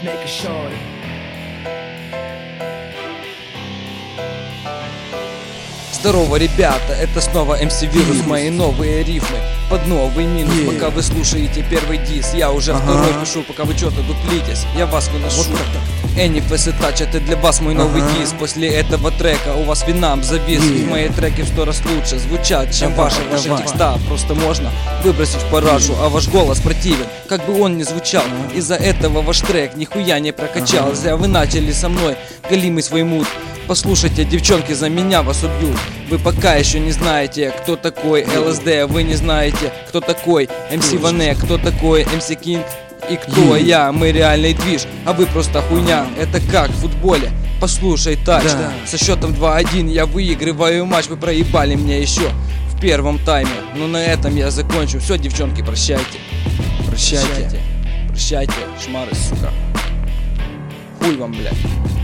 make it short. Здорово, ребята, это снова MC Virus, мои новые рифмы под новый минус. Пока вы слушаете первый дис, я уже второй пишу, пока вы что-то тут литесь, я вас выношу. Энифес и Тач, это для вас мой новый дис. После этого трека у вас винам завис. Мои треки в 100 раз лучше звучат, чем ваши текста. Просто можно выбросить в парашу, а ваш голос противен, как бы он ни звучал. Из-за этого ваш трек нихуя не прокачал. Зря вы начали со мной галимый свой мут. Послушайте, девчонки, за меня вас убьют. Вы пока еще не знаете, кто такой ЛСД. Вы не знаете, кто такой MC Ване, кто такой MC King и кто я. Мы реальный движ, а вы просто хуйня. Это как в футболе. Послушай, Тач, со счетом 2-1 я выигрываю матч. Вы проебали мне еще в первом тайме. Но на этом я закончу. Все, девчонки, прощайте. Прощайте, прощайте, шмары, сука. Хуй вам, блядь.